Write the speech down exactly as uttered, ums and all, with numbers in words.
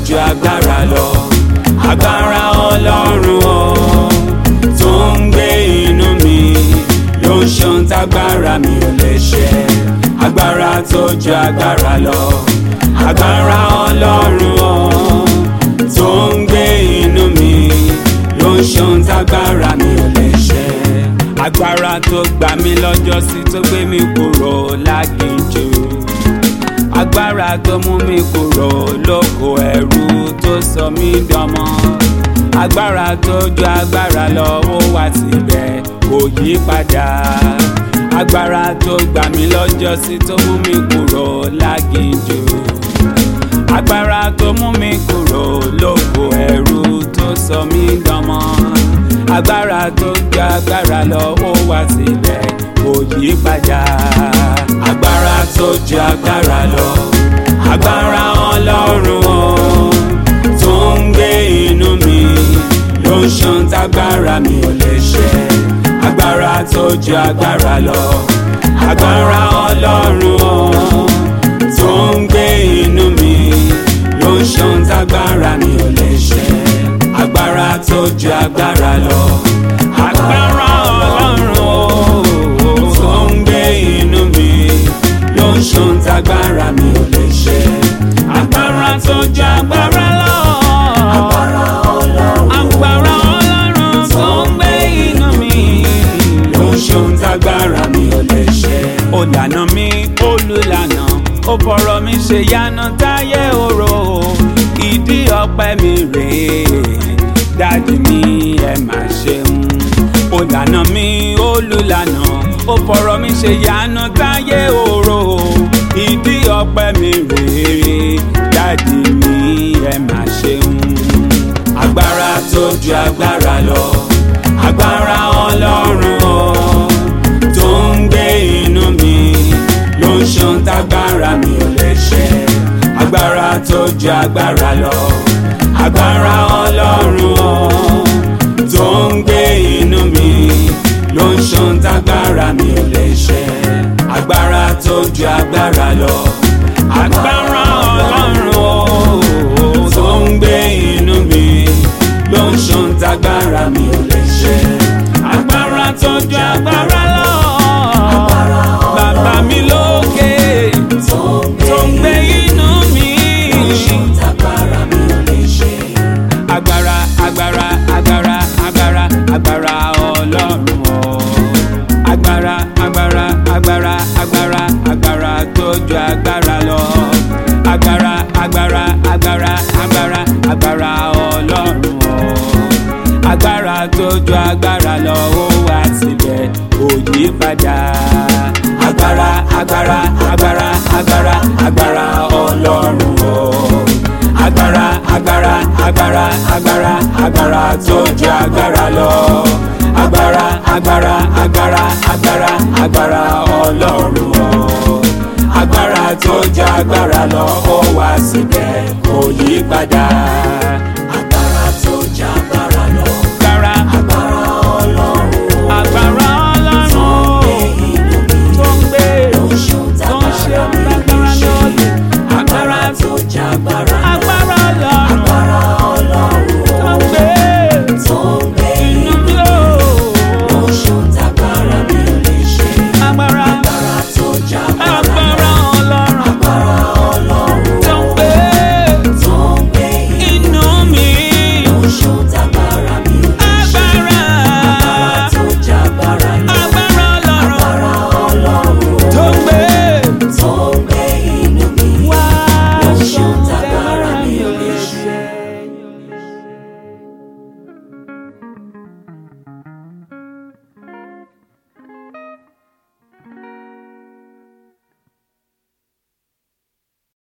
ju agbára lọ. Agbára Ọlọ́run o tó ń gbé inú mi ló ń ṣe ohun tágbára mi ò lè ṣe. Agbára tó ju agbára lọ. Agbára Ọlọ́run o tó ń gbé inú mi ló ń ṣe ohun tágbára mi ò lè ṣe. Agbára tó gbà mí lọ́jọ́ sí tó gbé mi kúrò láginjù. Agbára tó mú mi kúrò lóko ẹrú tó sọ mí dọmọ. Agbára tó ju agbára lọ ó wà síbẹ̀ kò yí padà. Agbára tó gbà mí lọ́jọ́ sí tó mú mi kúrò láginjù. Agbára tó mú mi kúrò lóko ẹrú tó sọ mí dọmọ. Agbára tó ju agbára lọ ó wà síbẹ̀ kò yí padà. Agbára tó ju agbára lọ. Agbára Ọlọ́run o tó ń gbé inú mi ló ń ṣe ohun tágbára mi ò lè ṣe. Agbára tó ju agbára lọ. Agbára Ọlọ́run o tó ń gbé inú mi ló ń ṣe ohun tágbára mi ò lè ṣe. Agbára tó ju agbára lọ. Agbára Ọlọ́run o tó ń gbé inú mi ló ń ṣe ohun tágbára mi ò lè ṣe. Agbára tó ju agbára lọ. Agbára Ọlọ́run. Agbára Ọlọ́run tó ń gbé inú mi ló ń ṣe ohun tágbára mi ò lè ṣe. Ó lànà mi, olùlànà, ó fọ̀rọ̀ mi ṣe yánnà táyé oró. Ìdí ọpẹ́ mi rèé, dádì mi ẹ má ṣeun. Ó lànà mi, olùlànà, ó fọ̀rọ̀ mi ṣe yánnà táyé oró. Ìdí ọpẹ́ mi rèé, dádì mi ẹ má ṣeun. Agbára tó ju agbára lọ. Agbára Ọlọ́run o tó ń gbé inú mi ló ń ṣe ohun tágbára mi ò lè ṣe. Agbára tó ju agbára lọ. Agbára Ọlọ́run o tó ń gbé inú mi ló ń ṣe ohun tágbára mi ò lè ṣe. Agbára tó ju agbára lọ. Agbára Ọlọ́run o tó ń gbé inú mi ló ń ṣe ohun tágbára mi ò lè ṣe. Agbára tó ju agbára lọ. Bàbá mi lókè tó ń gbé inú mi ló ń ṣe ohun tágbára mi ò lè ṣe. Agbára agbára agbára agbára agbára Ọlọ́run o. Agbára agbára agbára agbára agbára tó ju agbára lọ. Agbára agbára agbára agbára agbára Ọlọ́run o. Agbára tó ju agbára lọ ó wà síbẹ̀ kò yí padà. Agbára agbára agbára agbára agbára Ọlọ́run o. Agbára agbára agbára agbára agbára tó ju agbára lọ. Agbára agbára agbára agbára agbára Ọlọ́run o. Agbára tó ju agbára lọ ó wà síbẹ̀ kò yí padà.